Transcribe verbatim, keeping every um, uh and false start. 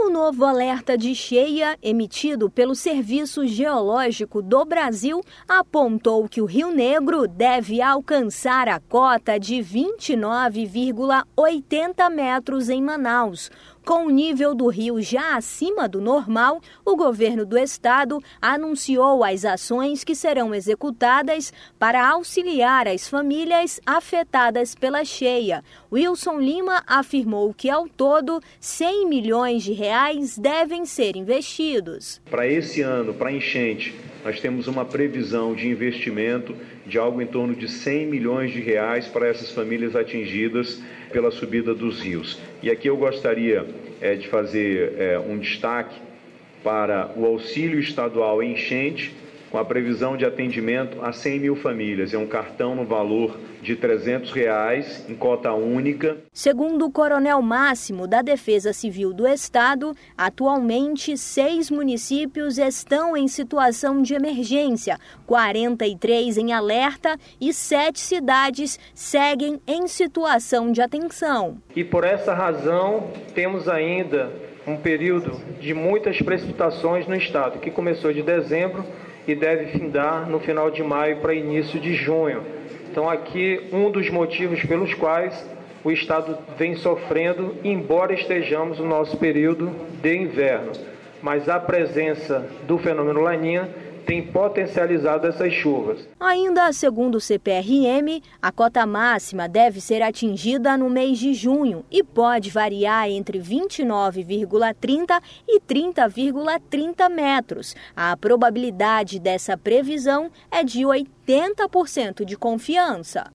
O novo alerta de cheia, emitido pelo Serviço Geológico do Brasil, apontou que o Rio Negro deve alcançar a cota de vinte e nove vírgula oitenta metros em Manaus. Com o nível do rio já acima do normal, o governo do estado anunciou as ações que serão executadas para auxiliar as famílias afetadas pela cheia. Wilson Lima afirmou que, ao todo, cem milhões de reais devem ser investidos. Para esse ano, para a enchente, nós temos uma previsão de investimento de algo em torno de cem milhões de reais para essas famílias atingidas pela subida dos rios. E aqui eu gostaria é, de fazer é, um destaque para o auxílio estadual em enchente, com a previsão de atendimento a cem mil famílias. É um cartão no valor de trezentos reais, em cota única. Segundo o coronel Máximo da Defesa Civil do Estado, atualmente seis municípios estão em situação de emergência, quarenta e três em alerta e sete cidades seguem em situação de atenção. E por essa razão, temos ainda um período de muitas precipitações no estado, que começou de dezembro e deve findar no final de maio para início de junho. Então aqui um dos motivos pelos quais o estado vem sofrendo, embora estejamos no nosso período de inverno. Mas a presença do fenômeno Laninha tem potencializado essas chuvas. Ainda segundo o C P R M, a cota máxima deve ser atingida no mês de junho e pode variar entre vinte e nove vírgula trinta e trinta vírgula trinta metros. A probabilidade dessa previsão é de oitenta por cento de confiança.